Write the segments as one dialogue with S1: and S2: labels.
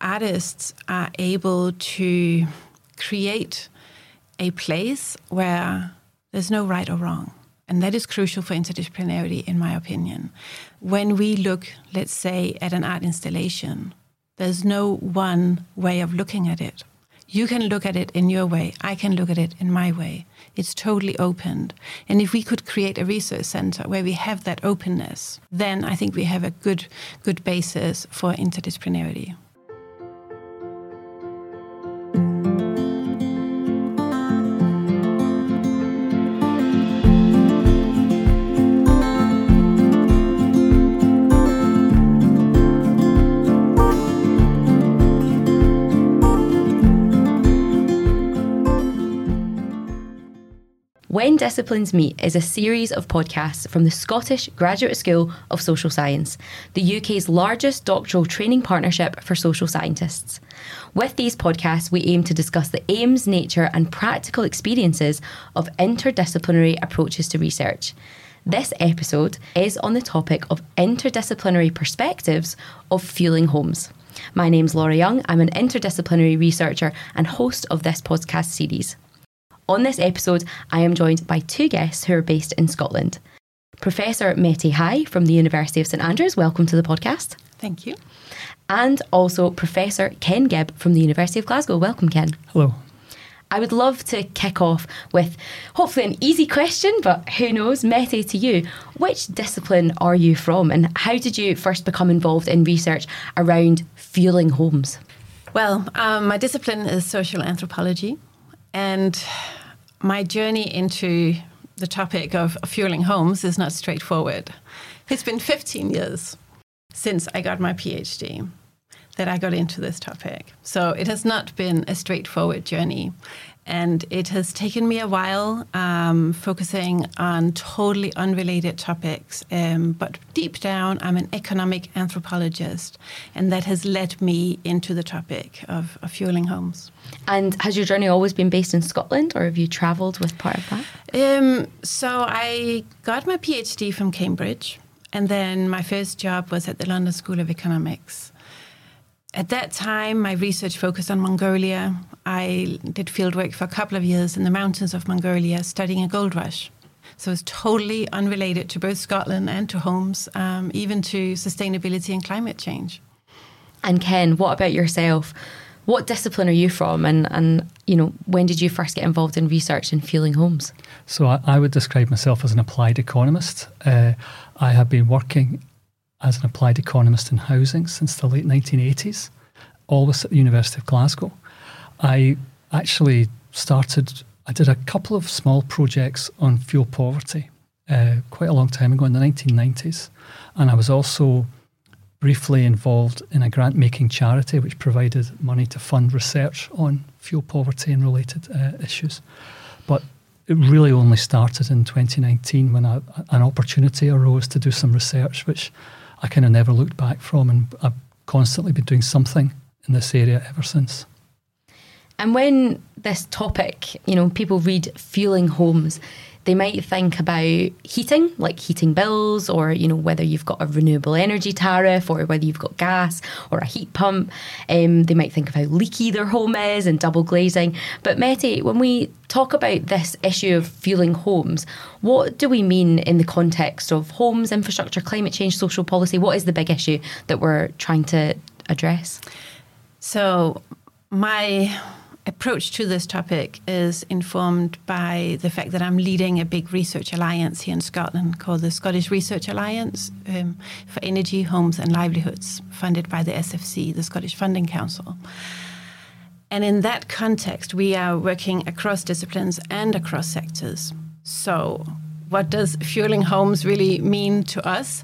S1: artists are able to create a place where there's no right or wrong. And that is crucial for interdisciplinarity, in my opinion. When we look, let's say, at an art installation, there's no one way of looking at it. You can look at it in your way. I can look at it in my way. It's totally opened. And if we could create a research center where we have that openness, then I think we have a good basis for interdisciplinarity.
S2: When Disciplines Meet is a series of podcasts from the Scottish Graduate School of Social Science, the UK's largest doctoral training partnership for social scientists. With these podcasts, we aim to discuss the aims, nature and practical experiences of interdisciplinary approaches to research. This episode is on the topic of interdisciplinary perspectives of fueling homes. My name's Laura Young. I'm an interdisciplinary researcher and host of this podcast series. On this episode, I am joined by two guests who are based in Scotland. Professor Mette High from the University of St Andrews, welcome to the podcast.
S1: Thank you.
S2: And also Professor Ken Gibb from the University of Glasgow. Welcome, Ken.
S3: Hello.
S2: I would love to kick off with hopefully an easy question, but who knows, Mette, to you, which discipline are you from and how did you first become involved in research around fueling homes?
S1: Well, my discipline is social anthropology. And my journey into the topic of fueling homes is not straightforward. It's been 15 years since I got my PhD that I got into this topic. So it has not been a straightforward journey. And it has taken me a while focusing on totally unrelated topics. But deep down, I'm an economic anthropologist. And that has led me into the topic of fueling homes.
S2: And has your journey always been based in Scotland or have you travelled with part of that?
S1: So I got my PhD from Cambridge. And then my first job was at the London School of Economics. At that time, my research focused on Mongolia. I did fieldwork for a couple of years in the mountains of Mongolia studying a gold rush. So it's totally unrelated to both Scotland and to homes, even to sustainability and climate change.
S2: And Ken, what about yourself? What discipline are you from and you know, when did you first get involved in research in fueling homes?
S3: So I would describe myself as an applied economist. I have been working as an applied economist in housing since the late 1980s, always at the University of Glasgow. I actually I did a couple of small projects on fuel poverty quite a long time ago in the 1990s. And I was also briefly involved in a grant-making charity which provided money to fund research on fuel poverty and related issues. But it really only started in 2019 when an opportunity arose to do some research, which I kind of never looked back from, and I've constantly been doing something in this area ever since.
S2: And when this topic, you know, people read fueling homes, they might think about heating, like heating bills, or, you know, whether you've got a renewable energy tariff or whether you've got gas or a heat pump. They might think of how leaky their home is and double glazing. But Mette, when we talk about this issue of fueling homes, what do we mean in the context of homes, infrastructure, climate change, social policy? What is the big issue that we're trying to address?
S1: So my approach to this topic is informed by the fact that I'm leading a big research alliance here in Scotland called the Scottish Research Alliance for Energy, Homes and Livelihoods, funded by the SFC, the Scottish Funding Council. And in that context, we are working across disciplines and across sectors. So what does fueling homes really mean to us?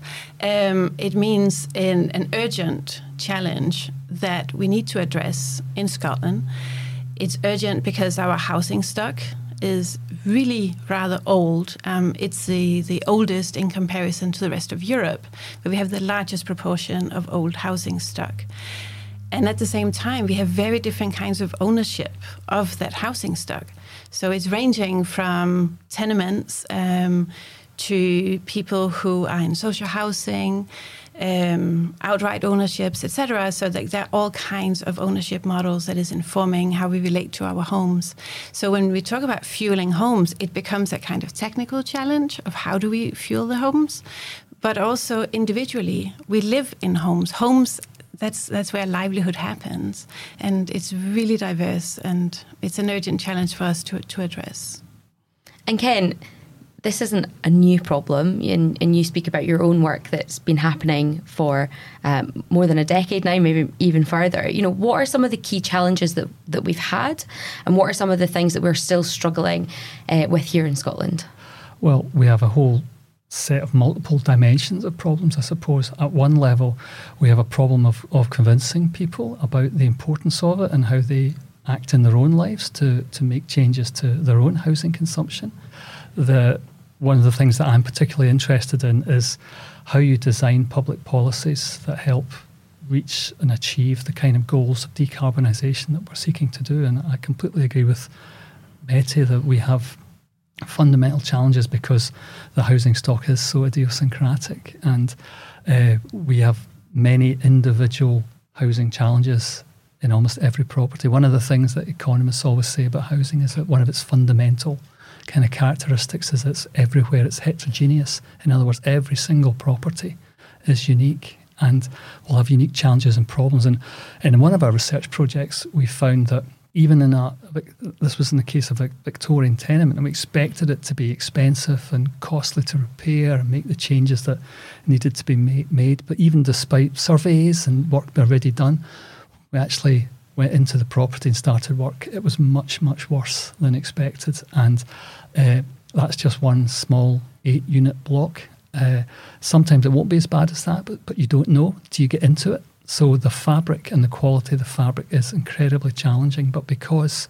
S1: It means an urgent challenge that we need to address in Scotland. It's urgent because our housing stock is really rather old. It's the oldest in comparison to the rest of Europe, but we have the largest proportion of old housing stock. And at the same time, we have very different kinds of ownership of that housing stock. So it's ranging from tenements to people who are in social housing, outright ownerships, etc. So that there are all kinds of ownership models that is informing how we relate to our homes. So when we talk about fueling homes, it becomes a kind of technical challenge of how do we fuel the homes, but also individually, we live in homes. Homes, that's where livelihood happens, and it's really diverse, and it's an urgent challenge for us to address.
S2: And Ken, this isn't a new problem, and you speak about your own work that's been happening for more than a decade now, maybe even further. You know, what are some of the key challenges that we've had, and what are some of the things that we're still struggling with here in Scotland?
S3: Well, we have a whole set of multiple dimensions of problems, I suppose. At one level, we have a problem of convincing people about the importance of it and how they act in their own lives to make changes to their own housing consumption. One of the things that I'm particularly interested in is how you design public policies that help reach and achieve the kind of goals of decarbonisation that we're seeking to do. And I completely agree with Mette that we have fundamental challenges because the housing stock is so idiosyncratic, and we have many individual housing challenges in almost every property. One of the things that economists always say about housing is that one of its fundamental kind of characteristics is it's everywhere, it's heterogeneous. In other words, every single property is unique and will have unique challenges and problems. And in one of our research projects, we found that even this was in the case of a Victorian tenement, and we expected it to be expensive and costly to repair and make the changes that needed to be made. But even despite surveys and work already done, we actually went into the property and started work. It was much, much worse than expected. And that's just one small 8-unit block. Sometimes it won't be as bad as that, but you don't know till you get into it. So the fabric and the quality of the fabric is incredibly challenging. But because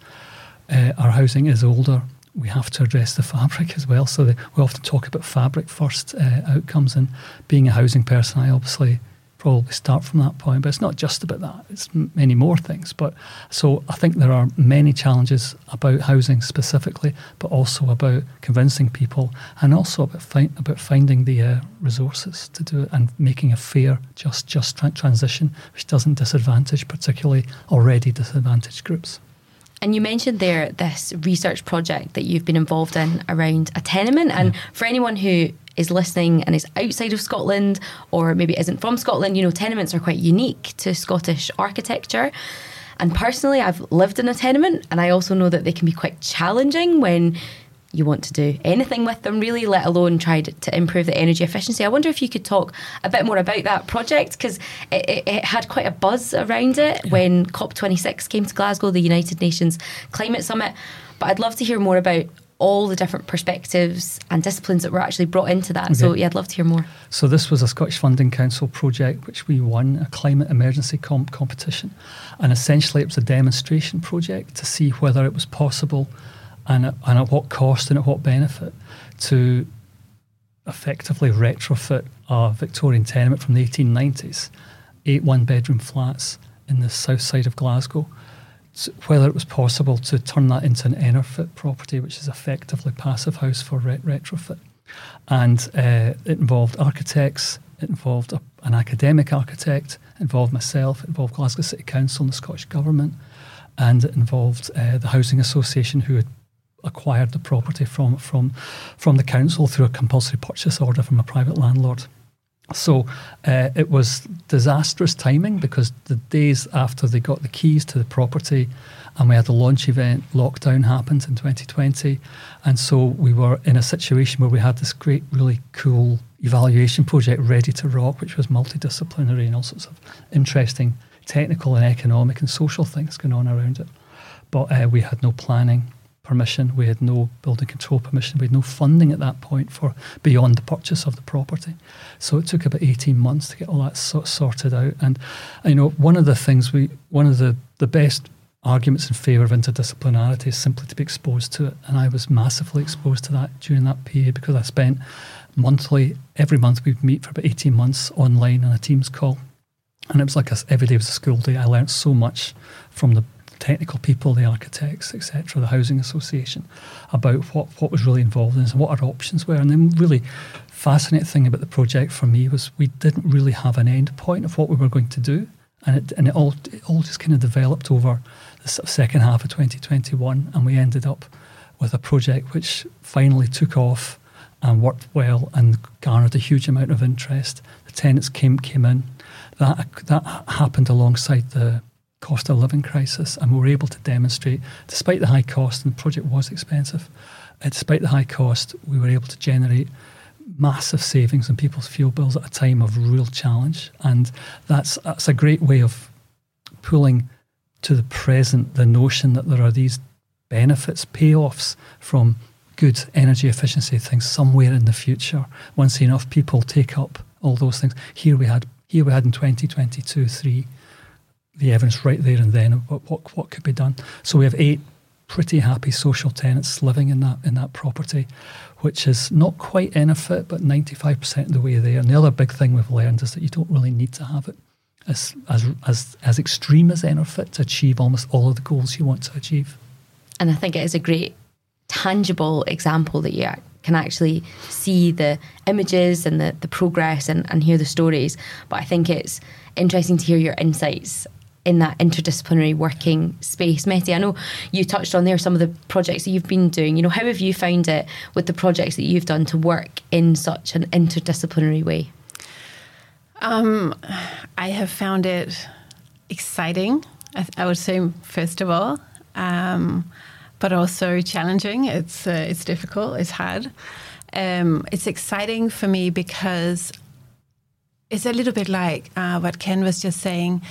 S3: our housing is older, we have to address the fabric as well. So we often talk about fabric first outcomes. And being a housing person, I obviously probably start from that point, but it's not just about that, it's many more things. But so I think there are many challenges about housing specifically, but also about convincing people, and also about finding the resources to do it and making a fair, just transition which doesn't disadvantage particularly already disadvantaged groups.
S2: And you mentioned there this research project that you've been involved in around a tenement. And for anyone who is listening and is outside of Scotland, or maybe isn't from Scotland, you know, tenements are quite unique to Scottish architecture. And personally, I've lived in a tenement, and I also know that they can be quite challenging when you want to do anything with them, really, let alone try to improve the energy efficiency. I wonder if you could talk a bit more about that project, because it had quite a buzz around it when COP26 came to Glasgow, the United Nations Climate Summit. But I'd love to hear more about all the different perspectives and disciplines that were actually brought into that. Okay. So yeah, I'd love to hear more.
S3: So this was a Scottish Funding Council project which we won, a climate emergency competition. And essentially it was a demonstration project to see whether it was possible and at what cost and at what benefit to effectively retrofit a Victorian tenement from the 1890s, 8 one-bedroom flats in the south side of Glasgow, whether it was possible to turn that into an ENERFIT property, which is effectively passive house for retrofit. And it involved architects, it involved an academic architect, it involved myself, it involved Glasgow City Council and the Scottish Government, and it involved the Housing Association, who had acquired the property from the council through a compulsory purchase order from a private landlord. So it was disastrous timing, because the days after they got the keys to the property and we had the launch event, lockdown happened in 2020. And so we were in a situation where we had this great, really cool evaluation project ready to rock, which was multidisciplinary and all sorts of interesting technical and economic and social things going on around it. But we had no planning permission, we had no building control permission, we had no funding at that point for beyond the purchase of the property. So it took about 18 months to get all that sorted out. And you know, one of the best arguments in favour of interdisciplinarity is simply to be exposed to it. And I was massively exposed to that during that period, because I spent every month we'd meet for about 18 months online on a Teams call. And it was like every day was a school day. I learned so much from the technical people, the architects, etc., the housing association, about what was really involved in this and what our options were. And the really fascinating thing about the project for me was we didn't really have an end point of what we were going to do, and it all just kind of developed over the sort of second half of 2021, and we ended up with a project which finally took off and worked well and garnered a huge amount of interest. The tenants came in. That happened alongside the cost of living crisis, and we were able to demonstrate, despite the high cost, and the project was expensive, despite the high cost, we were able to generate massive savings in people's fuel bills at a time of real challenge. And that's a great way of pulling to the present the notion that there are these benefits, payoffs from good energy efficiency things somewhere in the future once enough people take up all those things. Here we had in 2022-3 the evidence right there and then of what could be done. So we have 8 pretty happy social tenants living in that property, which is not quite Enefit, but 95% of the way there. And the other big thing we've learned is that you don't really need to have it as extreme as Enefit to achieve almost all of the goals you want to achieve.
S2: And I think it is a great tangible example that you can actually see the images and the progress and hear the stories. But I think it's interesting to hear your insights in that interdisciplinary working space. Mette, I know you touched on there some of the projects that you've been doing. You know, how have you found it with the projects that you've done to work in such an interdisciplinary way?
S1: I have found it exciting, I would say, first of all, but also challenging. It's difficult, it's hard. It's exciting for me because it's a little bit like what Ken was just saying.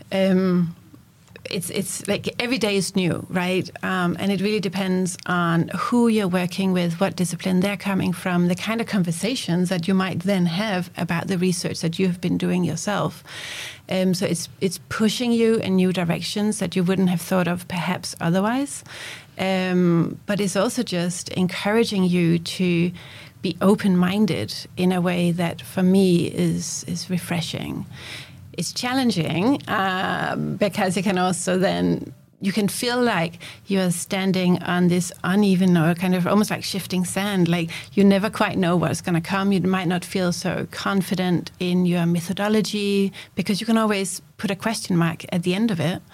S1: It's like every day is new, right? And it really depends on who you're working with, what discipline they're coming from, the kind of conversations that you might then have about the research that you've been doing yourself. So it's pushing you in new directions that you wouldn't have thought of perhaps otherwise. But it's also just encouraging you to be open-minded in a way that for me is refreshing. It's challenging because you can also then, you can feel like you're standing on this uneven or kind of almost like shifting sand. Like you never quite know what's going to come. You might not feel so confident in your methodology because you can always put a question mark at the end of it.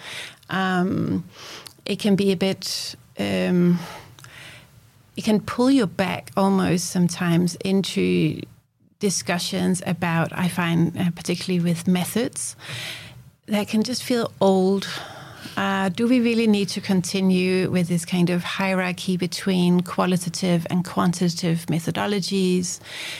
S1: It can be a bit, it can pull you back almost sometimes into discussions about, I find, particularly with methods, that can just feel old. Do we really need to continue with this kind of hierarchy between qualitative and quantitative methodologies?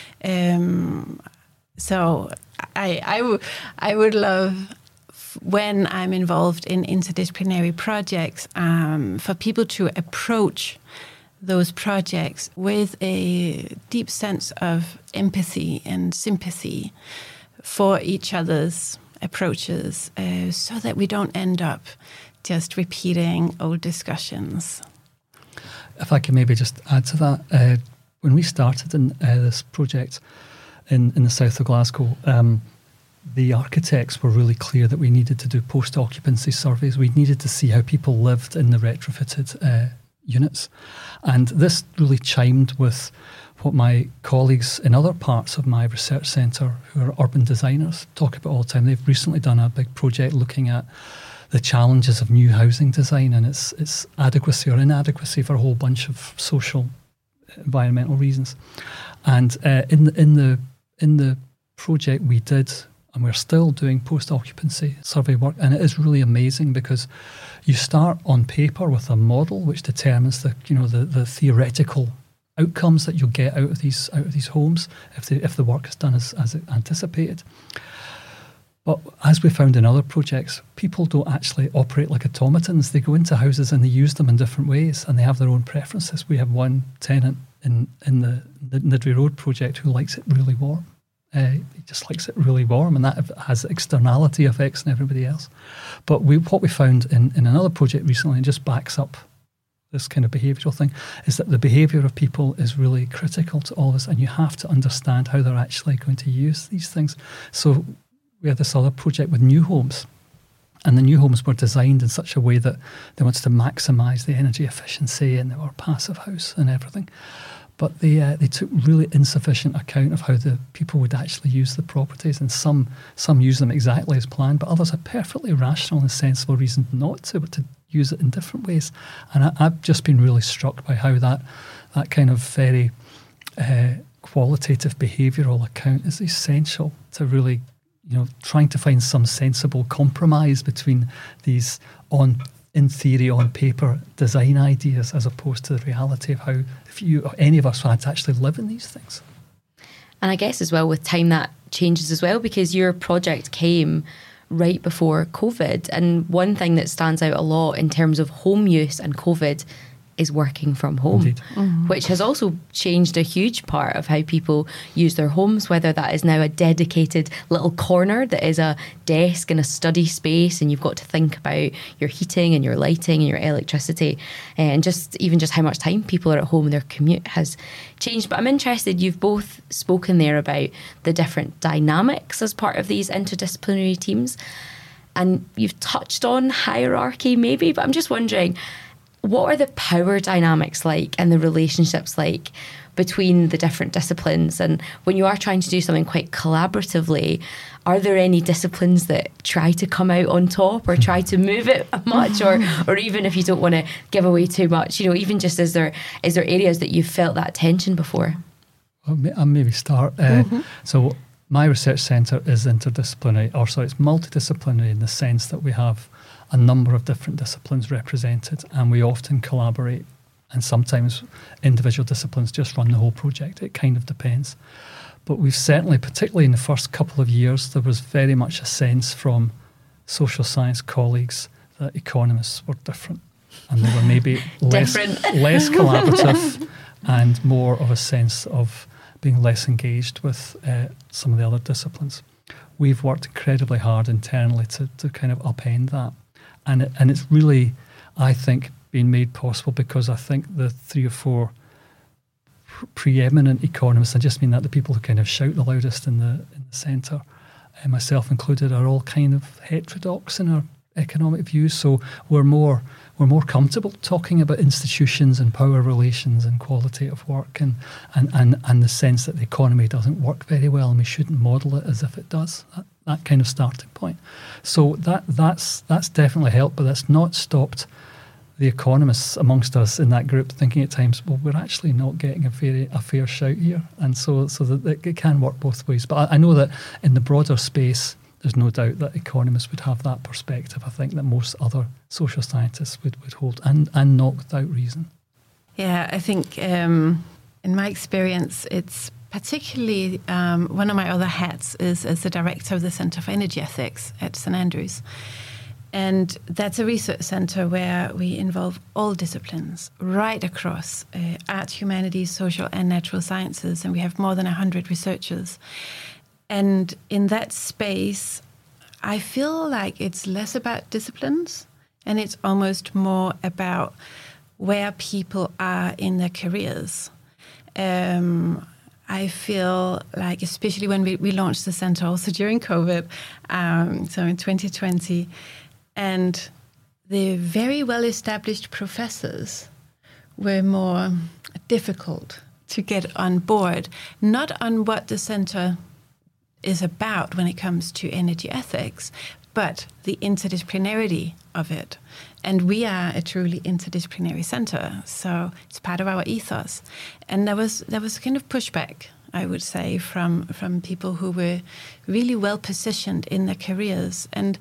S1: So I would love, when I'm involved in interdisciplinary projects, for people to approach those projects with a deep sense of empathy and sympathy for each other's approaches, so that we don't end up just repeating old discussions.
S3: If I can maybe just add to that, when we started in this project in the south of Glasgow, the architects were really clear that we needed to do post-occupancy surveys. We needed to see how people lived in the retrofitted units. And this really chimed with what my colleagues in other parts of my research centre, who are urban designers, talk about all the time. They've recently done a big project looking at the challenges of new housing design and its adequacy or inadequacy for a whole bunch of social, environmental reasons. And in the project we did, and we're still doing post-occupancy survey work, and it is really amazing because you start on paper with a model which determines the theoretical outcomes that you'll get out of these homes if the work is done as anticipated. But as we found in other projects, people don't actually operate like automatons. They go into houses and they use them in different ways, and they have their own preferences. We have one tenant in the Nidri Road project who likes it really warm. He just likes it really warm, and that has externality effects on everybody else. But what we found in another project recently, and just backs up this kind of behavioural thing, is that the behaviour of people is really critical to all of us, and you have to understand how they're actually going to use these things. So we had this other project with new homes, And the new homes were designed in such a way that they wanted to maximise the energy efficiency, and they were passive house and everything. But they took really insufficient account of how the people would actually use the properties, and some use them exactly as planned, but others had perfectly rational and sensible reason not to, but to use it in different ways. And I've just been really struck by how that kind of very qualitative behavioural account is essential to really, trying to find some sensible compromise between these in theory, on paper, design ideas, as opposed to the reality of how any of us had to actually live in these things.
S2: And I guess as well with time that changes as well, because your project came right before COVID. And one thing that stands out a lot in terms of home use and COVID is working from home, which has also changed a huge part of how people use their homes, whether that is now a dedicated little corner that is a desk and a study space, and you've got to think about your heating and your lighting and your electricity, and just how much time people are at home and their commute has changed. But I'm interested, you've both spoken there about the different dynamics as part of these interdisciplinary teams, and you've touched on hierarchy maybe, but I'm just wondering, what are the power dynamics like and the relationships like between the different disciplines? And when you are trying to do something quite collaboratively, are there any disciplines that try to come out on top or try to move it much, or even if you don't want to give away too much, even just is there areas that you've felt that tension before?
S3: Well, I'll maybe start. So my research centre is interdisciplinary, it's multidisciplinary in the sense that we have a number of different disciplines represented, and we often collaborate, and sometimes individual disciplines just run the whole project. It kind of depends. But we've certainly, particularly in the first couple of years, there was very much a sense from social science colleagues that economists were different, and they were maybe less collaborative and more of a sense of being less engaged with some of the other disciplines. We've worked incredibly hard internally to kind of upend that. And it's really, I think, been made possible because I think the 3 or 4 preeminent economists, I just mean that the people who kind of shout the loudest in the centre, myself included, are all kind of heterodox in our economic views. So we're more comfortable talking about institutions and power relations and quality of work and the sense that the economy doesn't work very well and we shouldn't model it as if it does. That kind of starting point. So that's definitely helped, but that's not stopped the economists amongst us in that group thinking at times, well, we're actually not getting a fair shout here, and so that it can work both ways. But I know that in the broader space, there's no doubt that economists would have that perspective. I think that most other social scientists would hold, and not without reason.
S1: Yeah, I think in my experience, it's particularly one of my other hats is as the director of the Centre for Energy Ethics at St Andrews. And that's a research centre where we involve all disciplines right across art, humanities, social and natural sciences. And we have more than 100 researchers. And in that space, I feel like it's less about disciplines and it's almost more about where people are in their careers. I feel like, especially when we launched the centre also during COVID, so in 2020, and the very well-established professors were more difficult to get on board, not on what the centre is about when it comes to energy ethics, but the interdisciplinarity of it. And we are a truly interdisciplinary centre, so it's part of our ethos. And there was kind of pushback, I would say, from people who were really well positioned in their careers. And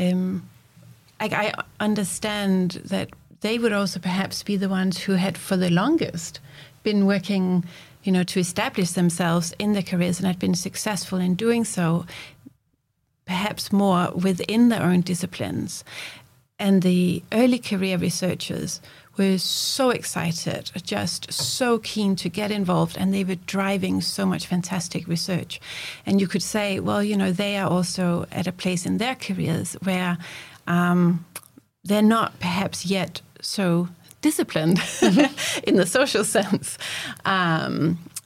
S1: I understand that they would also perhaps be the ones who had for the longest been working, to establish themselves in their careers and had been successful in doing so, perhaps more within their own disciplines. And the early career researchers were so excited, just so keen to get involved, and they were driving so much fantastic research. And you could say, well, they are also at a place in their careers where they're not perhaps yet so disciplined in the social sense.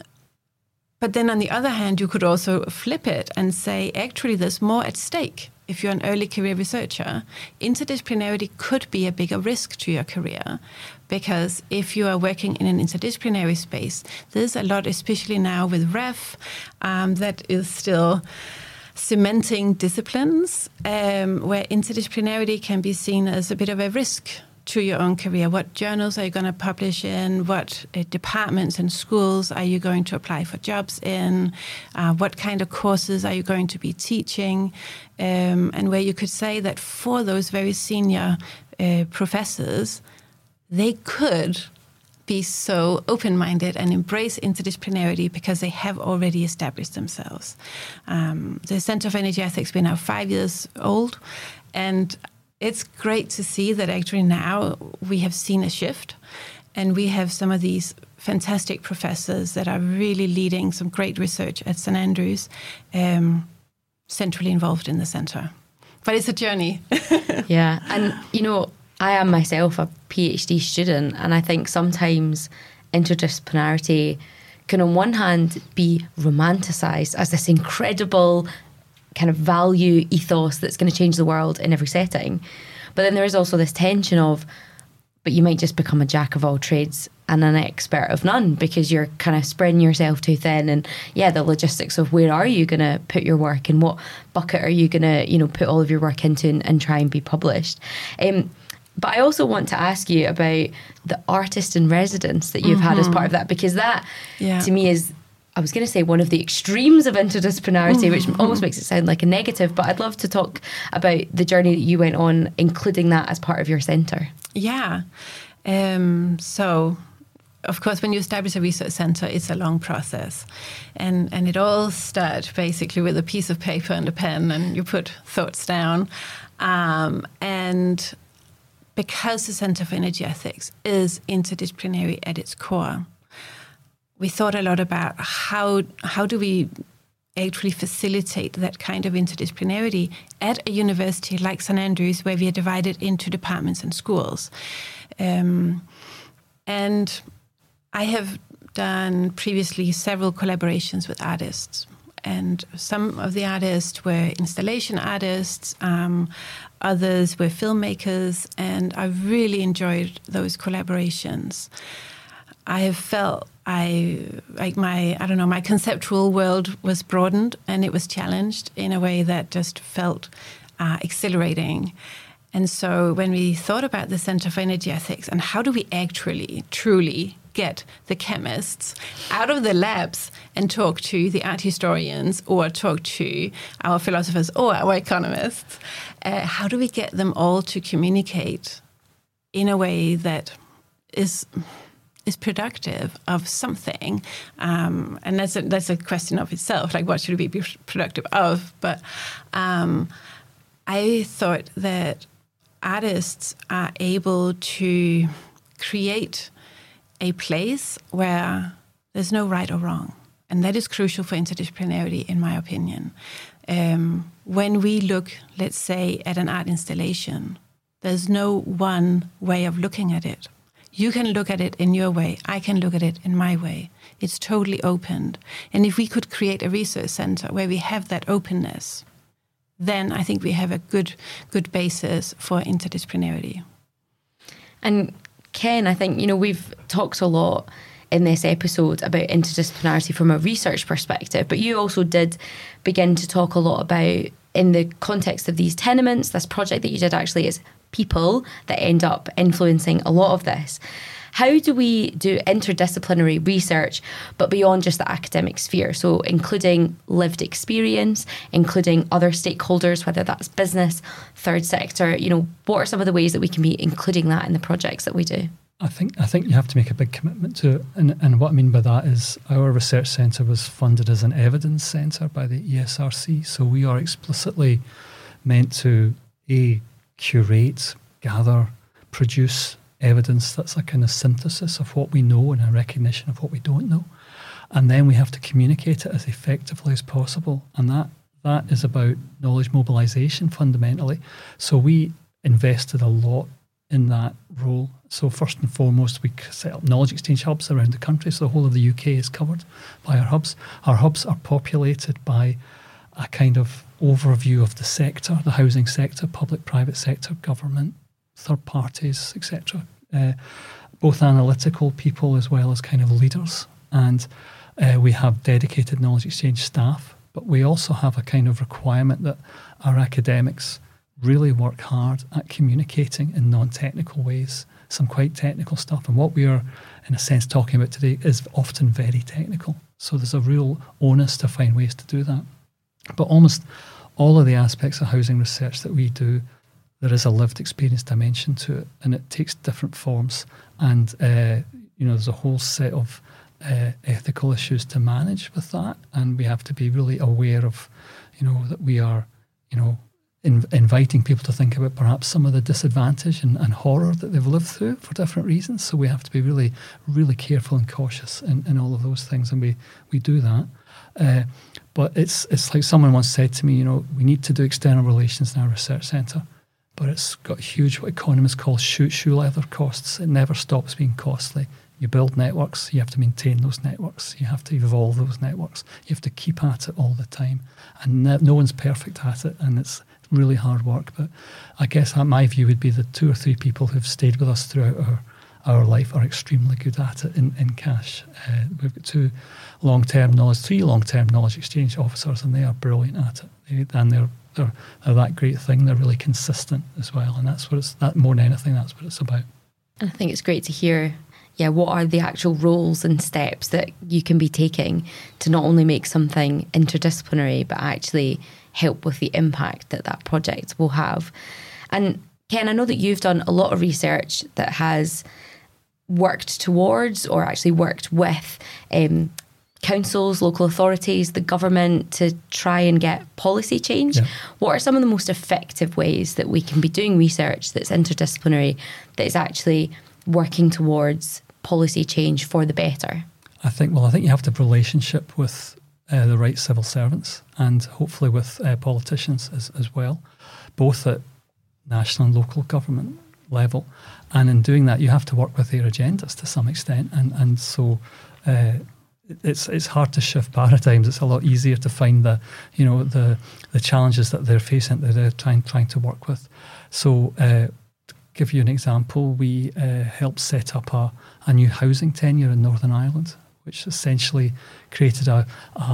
S1: But then on the other hand, you could also flip it and say, actually, there's more at stake if you're an early career researcher, interdisciplinarity could be a bigger risk to your career, because if you are working in an interdisciplinary space, there's a lot, especially now with REF, that is still cementing disciplines, where interdisciplinarity can be seen as a bit of a risk to your own career. What journals are you going to publish in? What departments and schools are you going to apply for jobs in? What kind of courses are you going to be teaching? And where you could say that for those very senior professors, they could be so open-minded and embrace interdisciplinarity because they have already established themselves. The Center for Energy Ethics, we're now 5 years old, and it's great to see that actually now we have seen a shift, and we have some of these fantastic professors that are really leading some great research at St Andrews, centrally involved in the centre. But it's a journey.
S2: Yeah, and I am myself a PhD student, and I think sometimes interdisciplinarity can on one hand be romanticised as this incredible kind of value ethos that's going to change the world in every setting. But then there is also this tension of, but you might just become a jack of all trades and an expert of none, because you're kind of spreading yourself too thin. And the logistics of where are you going to put your work, and what bucket are you going to, put all of your work into and try and be published. But I also want to ask you about the artist in residence that you've had as part of that, because that to me is, I was going to say, one of the extremes of interdisciplinarity, which almost makes it sound like a negative, but I'd love to talk about the journey that you went on, including that as part of your centre.
S1: Yeah. So, of course, when you establish a research centre, it's a long process. And it all starts basically with a piece of paper and a pen, and you put thoughts down. And because the Center for Energy Ethics is interdisciplinary at its core, we thought a lot about how do we actually facilitate that kind of interdisciplinarity at a university like St Andrews, where we are divided into departments and schools. And I have done previously several collaborations with artists, and some of the artists were installation artists, others were filmmakers, and I really enjoyed those collaborations. I have felt my conceptual world was broadened, and it was challenged in a way that just felt exhilarating. And so when we thought about the Center for Energy Ethics and how do we actually truly get the chemists out of the labs and talk to the art historians or talk to our philosophers or our economists, how do we get them all to communicate in a way that is productive of something, and that's a question of itself, like what should we be productive of? But I thought that artists are able to create a place where there's no right or wrong, and that is crucial for interdisciplinarity, in my opinion. When we look, let's say, at an art installation, there's no one way of looking at it. You can look at it in your way. I can look at it in my way. It's totally opened. And if we could create a research center where we have that openness, then I think we have a good basis for interdisciplinarity. And
S2: Ken, I think, we've talked a lot in this episode about interdisciplinarity from a research perspective, but you also did begin to talk a lot about, in the context of these tenements, this project that you did actually is people that end up influencing a lot of this. How do we do interdisciplinary research, but beyond just the academic sphere? So including lived experience, including other stakeholders, whether that's business, third sector, what are some of the ways that we can be including that in the projects that we do?
S3: I think you have to make a big commitment to it. And what I mean by that is our research centre was funded as an evidence centre by the ESRC. So we are explicitly meant to, curate, gather, produce evidence that's a kind of synthesis of what we know and a recognition of what we don't know. And then we have to communicate it as effectively as possible. And that is about knowledge mobilisation fundamentally. So we invested a lot in that role. So first and foremost, we set up knowledge exchange hubs around the country. So the whole of the UK is covered by our hubs. Our hubs are populated by a kind of overview of the sector, the housing sector, public-private sector, government, third parties, etc. Both analytical people as well as kind of leaders. And we have dedicated knowledge exchange staff, but we also have a kind of requirement that our academics really work hard at communicating in non-technical ways, some quite technical stuff. And what we are, in a sense, talking about today is often very technical. So there's a real onus to find ways to do that. But almost all of the aspects of housing research that we do, there is a lived experience dimension to it, and it takes different forms. And, there's a whole set of ethical issues to manage with that. And we have to be really aware of, that we are, inviting people to think about perhaps some of the disadvantage and horror that they've lived through for different reasons. So we have to be really, really careful and cautious in all of those things, and we do that. But it's like someone once said to me, we need to do external relations in our research centre, but it's got huge, what economists call shoe leather costs. It never stops being costly. You build networks, you have to maintain those networks, you have to evolve those networks, you have to keep at it all the time. And no one's perfect at it, and it's really hard work. But I guess my view would be that 2 or 3 people who've stayed with us throughout our life are extremely good at it in cash. We've got 3 long-term knowledge exchange officers, and they are brilliant at it. They're that great thing. They're really consistent as well, and that's what that more than anything, that's what it's about.
S2: And I think it's great to hear, what are the actual roles and steps that you can be taking to not only make something interdisciplinary, but actually help with the impact that project will have. And Ken, I know that you've done a lot of research that has worked towards or actually worked with councils, local authorities, the government to try and get policy change. Yeah. What are some of the most effective ways that we can be doing research that's interdisciplinary, that is actually working towards policy change for the better?
S3: I think you have to have a relationship with the right civil servants, and hopefully with politicians as well, both at national and local government level. And in doing that, you have to work with their agendas to some extent. And so it's hard to shift paradigms. It's a lot easier to find the challenges that they're facing, that they're trying to work with. So to give you an example, we helped set up a new housing tenure in Northern Ireland, which essentially created a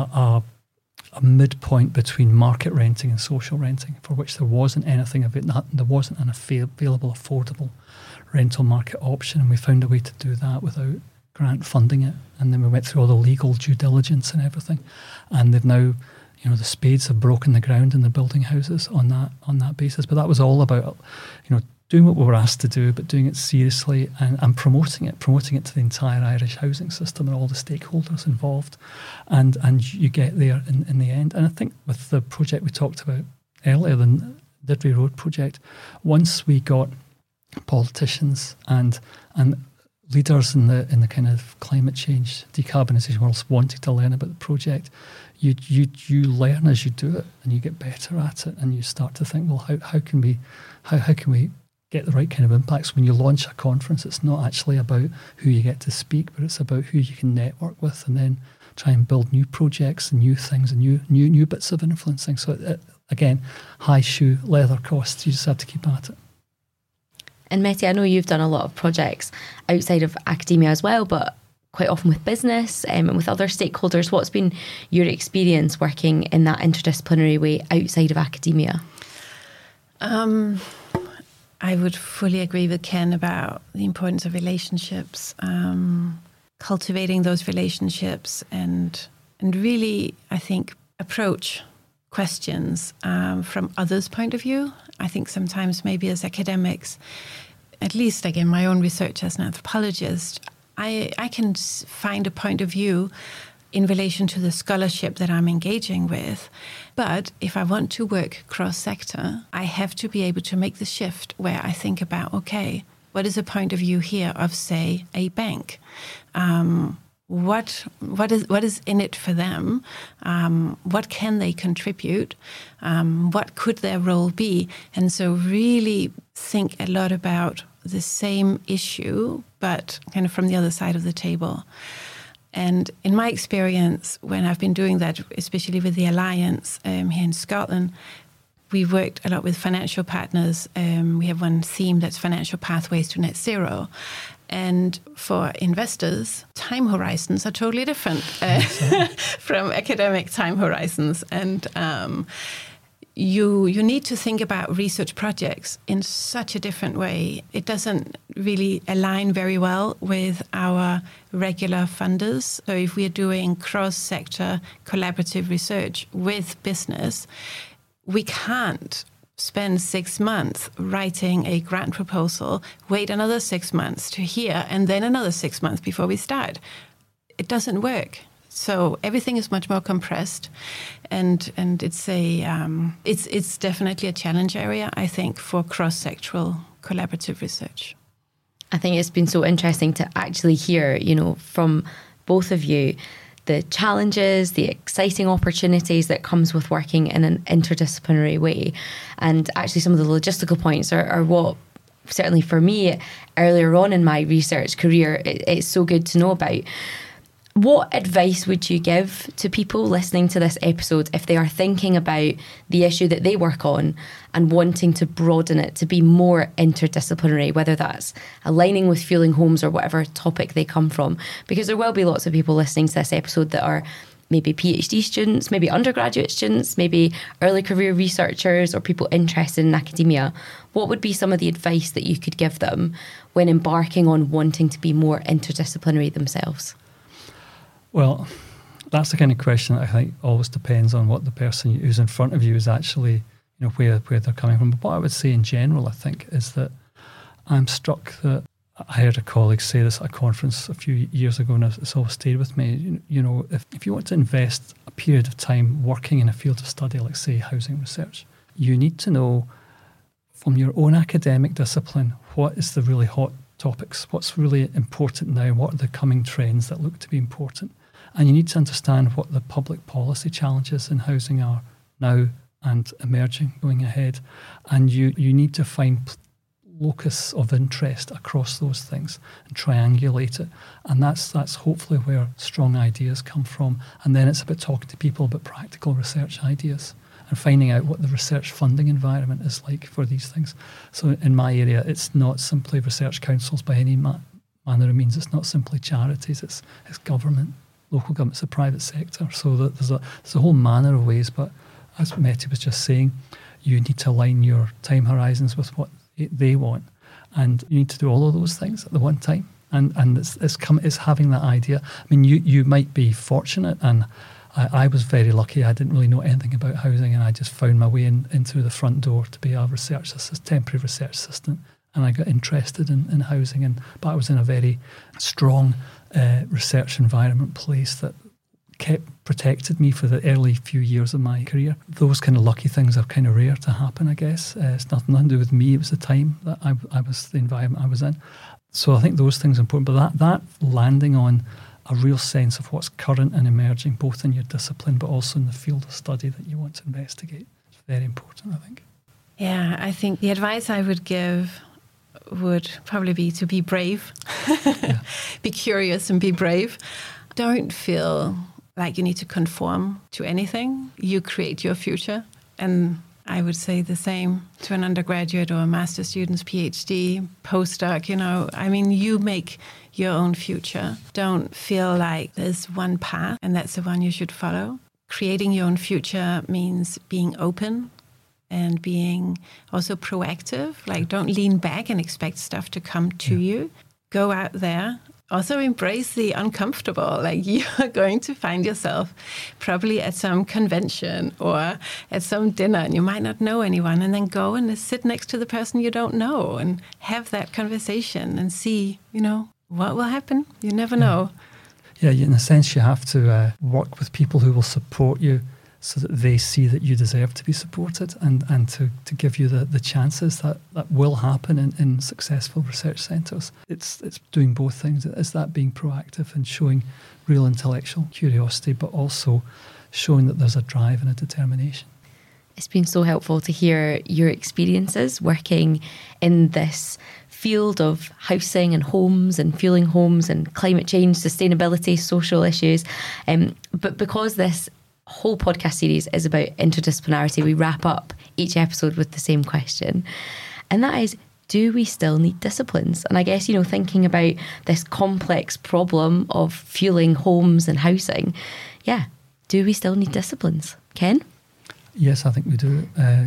S3: midpoint between market renting and social renting, for which there wasn't anything of it. There wasn't an available, affordable rental market option, and we found a way to do that without grant funding it. And then we went through all the legal due diligence and everything, and they've now, the spades have broken the ground and they're building houses on that basis. But that was all about, doing what we were asked to do, but doing it seriously and promoting it to the entire Irish housing system and all the stakeholders involved. And you get there in the end. And I think with the project we talked about earlier, the Didry Road project, once we got politicians and leaders in the kind of climate change, decarbonisation world wanting to learn about the project, you learn as you do it, and you get better at it, and you start to think, well, how can we get the right kind of impacts? When you launch a conference, it's not actually about who you get to speak, but it's about who you can network with, and then try and build new projects and new things and new bits of influencing. So again, high shoe leather costs. You just have to keep at it.
S2: And Mette, I know you've done a lot of projects outside of academia as well, but quite often with business and with other stakeholders. What's been your experience working in that interdisciplinary way outside of academia?
S1: I would fully agree with Ken about the importance of relationships, cultivating those relationships, and really, I think, approach questions from others' point of view. I think sometimes maybe as academics, at least like in my own research as an anthropologist, I can find a point of view in relation to the scholarship that I'm engaging with. But if I want to work cross-sector, I have to be able to make the shift where I think about, okay, what is a point of view here of, say, a bank? What is in it for them? What can they contribute? What could their role be? And so really think a lot about the same issue, but kind of from the other side of the table. And in my experience, when I've been doing that, especially with the Alliance here in Scotland, we've worked a lot with financial partners. We have one theme that's financial pathways to net zero. And for investors, time horizons are totally different from academic time horizons. And you need to think about research projects in such a different way. It doesn't really align very well with our regular funders. So if we're doing cross-sector collaborative research with business, we can't spend 6 months writing a grant proposal, wait another 6 months to hear, and then another 6 months before we start. It doesn't work. So everything is much more compressed, and it's definitely a challenge area, I think, for cross-sectoral collaborative research.
S2: I think it's been so interesting to actually hear, from both of you, the challenges, the exciting opportunities that comes with working in an interdisciplinary way. And actually some of the logistical points are what, certainly for me, earlier on in my research career, it's so good to know about. What advice would you give to people listening to this episode if they are thinking about the issue that they work on and wanting to broaden it to be more interdisciplinary, whether that's aligning with Fueling Homes or whatever topic they come from? Because there will be lots of people listening to this episode that are maybe PhD students, maybe undergraduate students, maybe early career researchers or people interested in academia. What would be some of the advice that you could give them when embarking on wanting to be more interdisciplinary themselves?
S3: Well, that's the kind of question that I think always depends on what the person who's in front of you is actually, where they're coming from. But what I would say in general, I think, is that I'm struck that I heard a colleague say this at a conference a few years ago, and it's always stayed with me. If you want to invest a period of time working in a field of study, like say housing research, you need to know from your own academic discipline what is the really hot topics, what's really important now, what are the coming trends that look to be important. And you need to understand what the public policy challenges in housing are now and emerging going ahead. And you need to find locus of interest across those things and triangulate it. And that's hopefully where strong ideas come from. And then it's about talking to people about practical research ideas and finding out what the research funding environment is like for these things. So in my area, it's not simply research councils by any manner of means. It's not simply charities. It's government, local government, it's the private sector. So that there's a whole manner of ways. But as Mette was just saying, you need to align your time horizons with what they want, and you need to do all of those things at the one time. And it's having that idea. I mean, you might be fortunate, and I was very lucky. I didn't really know anything about housing, and I just found my way in through the front door to be a temporary research assistant, and I got interested in housing. But I was in a very strong research environment place that protected me for the early few years of my career. Those kind of lucky things are kind of rare to happen, I guess. It's nothing to do with me. It was the time that I was, the environment I was in. So I think those things are important. But that landing on a real sense of what's current and emerging, both in your discipline but also in the field of study that you want to investigate, is very important, I think.
S1: Yeah, I think the advice I would give would probably be to be brave. Yeah. Be curious and be brave. Don't feel like you need to conform to anything. You create your future. And I would say the same to an undergraduate or a master's student's PhD, postdoc, you make your own future. Don't feel like there's one path and that's the one you should follow. Creating your own future means being open and being also proactive. Like, don't lean back and expect stuff to come to you. Go out there. Also embrace the uncomfortable. Like, you are going to find yourself probably at some convention or at some dinner and you might not know anyone, and then go and sit next to the person you don't know and have that conversation and see, what will happen. You never know.
S3: Yeah, in a sense, you have to work with people who will support you so that they see that you deserve to be supported and to give you the chances that will happen in successful research centres. It's doing both things. It's that being proactive and showing real intellectual curiosity, but also showing that there's a drive and a determination. It's
S2: been so helpful to hear your experiences working in this field of housing and homes and fueling homes and climate change, sustainability, social issues. But because this whole podcast series is about interdisciplinarity, we wrap up each episode with the same question. And that is, do we still need disciplines? And I guess, thinking about this complex problem of fueling homes and housing, do we still need disciplines? Ken?
S3: Yes, I think we do.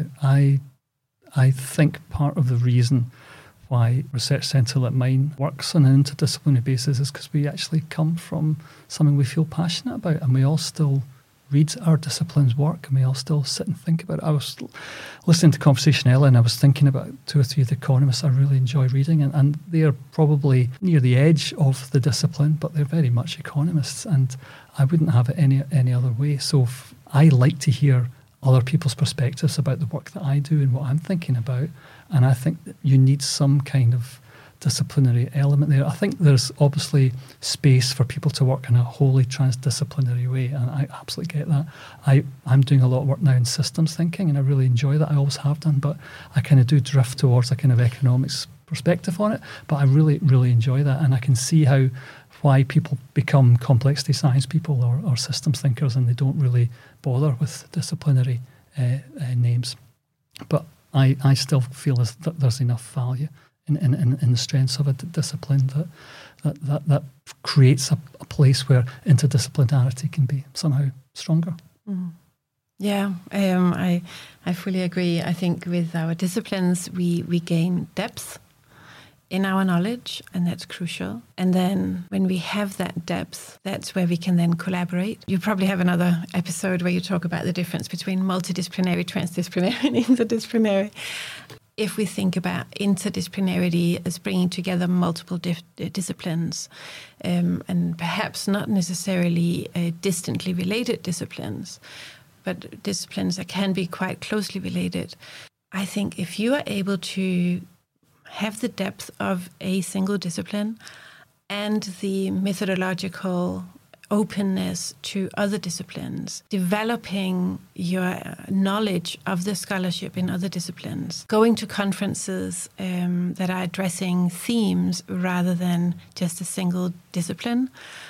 S3: I think part of the reason why Research Centre like mine works on an interdisciplinary basis is because we actually come from something we feel passionate about, and we all still read our discipline's work, and we all still sit and think about it. I was listening to Conversation earlier, and I was thinking about 2 or 3 of the economists I really enjoy reading, and they are probably near the edge of the discipline, but they're very much economists, and I wouldn't have it any other way. So I like to hear other people's perspectives about the work that I do and what I'm thinking about, and I think that you need some kind of disciplinary element there. I think there's obviously space for people to work in a wholly transdisciplinary way, and I absolutely get that. I'm doing a lot of work now in systems thinking, and I really enjoy that. I always have done, but I kind of do drift towards a kind of economics perspective on it, but I really, really enjoy that, and I can see why people become complexity science people or systems thinkers, and they don't really bother with disciplinary names. But I still feel that there's enough value in the strengths of a discipline that creates a place where interdisciplinarity can be somehow stronger.
S1: Mm. Yeah, I fully agree. I think with our disciplines, we gain depth in our knowledge, and that's crucial. And then when we have that depth, that's where we can then collaborate. You probably have another episode where you talk about the difference between multidisciplinary, transdisciplinary, and interdisciplinary. If we think about interdisciplinarity as bringing together multiple disciplines, and perhaps not necessarily distantly related disciplines, but disciplines that can be quite closely related, I think if you are able to have the depth of a single discipline and the methodological openness to other disciplines, developing your knowledge of the scholarship in other disciplines, going to conferences that are addressing themes rather than just a single discipline,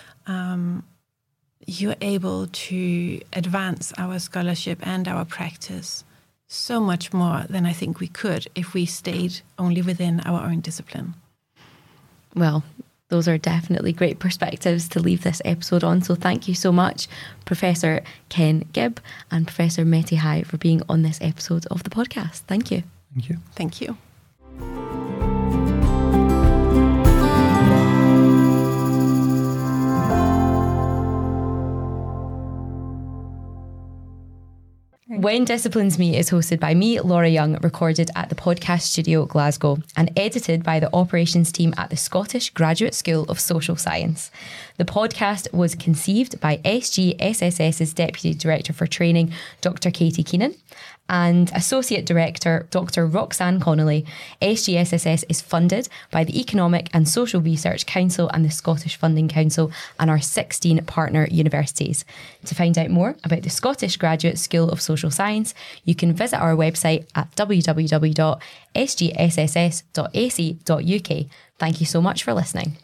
S1: you're able to advance our scholarship and our practice so much more than I think we could if we stayed only within our own discipline.
S2: Well, those are definitely great perspectives to leave this episode on. So thank you so much, Professor Ken Gibb and Professor Mette High, for being on this episode of the podcast. Thank you.
S3: Thank you.
S1: Thank you.
S2: When Disciplines Meet is hosted by me, Laura Young, recorded at the Podcast Studio Glasgow, and edited by the operations team at the Scottish Graduate School of Social Science. The podcast was conceived by SGSSS's Deputy Director for Training, Dr. Katie Keenan, and Associate Director, Dr. Roxanne Connolly. SGSSS is funded by the Economic and Social Research Council and the Scottish Funding Council and our 16 partner universities. To find out more about the Scottish Graduate School of Social Science, you can visit our website at www.sgsss.ac.uk. Thank you so much for listening.